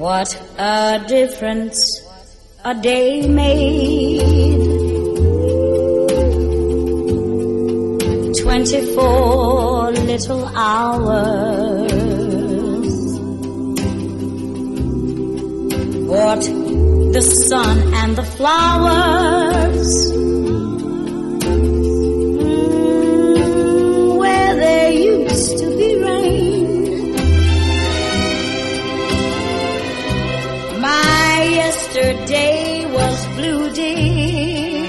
What a difference a day made. 24 little hours brought the sun and the flowers where there used to be rain. My yesterday was blue, dear.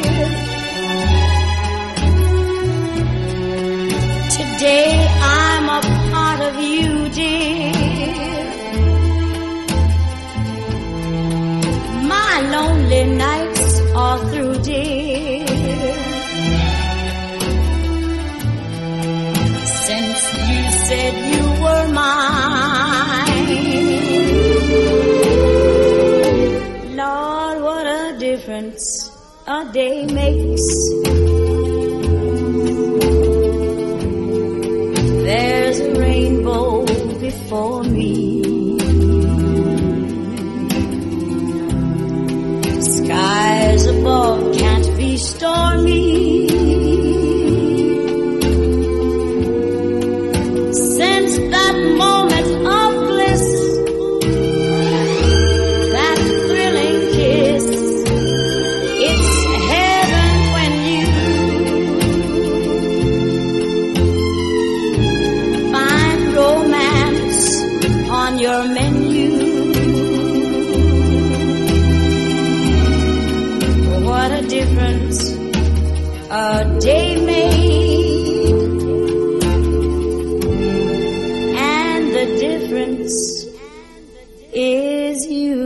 Today I'm a part of you, dear. My lonely nights are through, dear. Since you said you were mine, Lord, what a difference a day makes. There's a rainbow before me. Skies above can't be stormy. Since that moment of bliss, that thrilling kiss, it's heaven when you find romance on your menu. What a difference a day made, and the difference is you.